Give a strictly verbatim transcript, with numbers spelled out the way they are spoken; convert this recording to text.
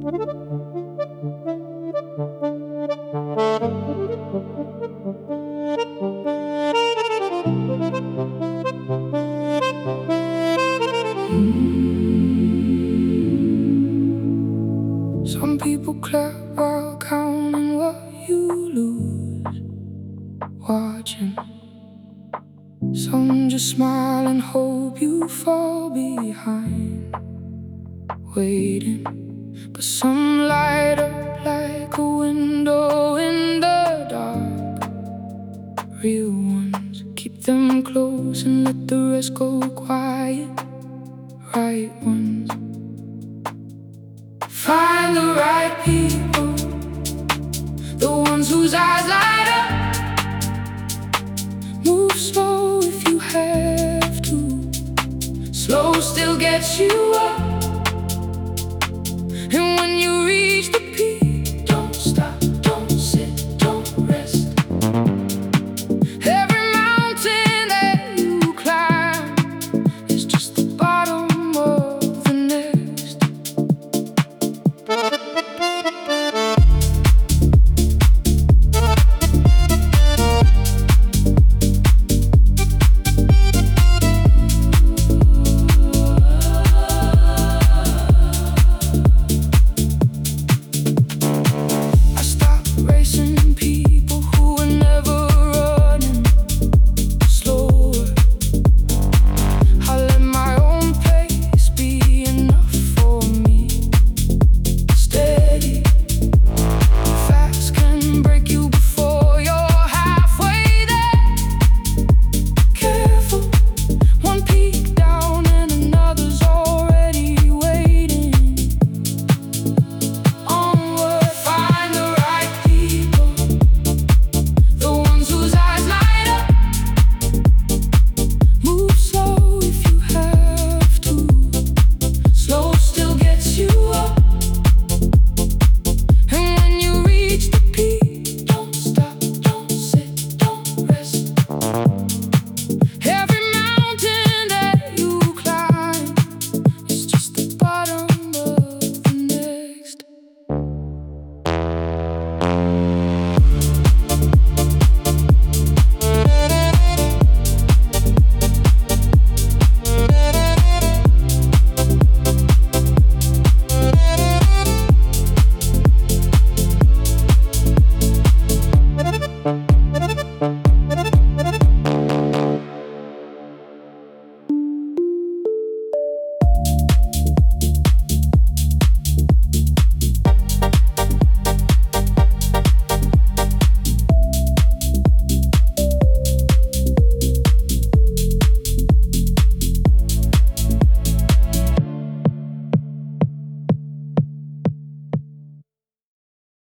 Some people clap while counting what you lose, watching. Some just smile and hope you fall behind, waiting. But some light up like a window in the dark. Real ones, keep them close and let the rest go quiet. Right ones, find the right people, the ones whose eyes light up. Move slow if you have to, slow still gets you up. And when you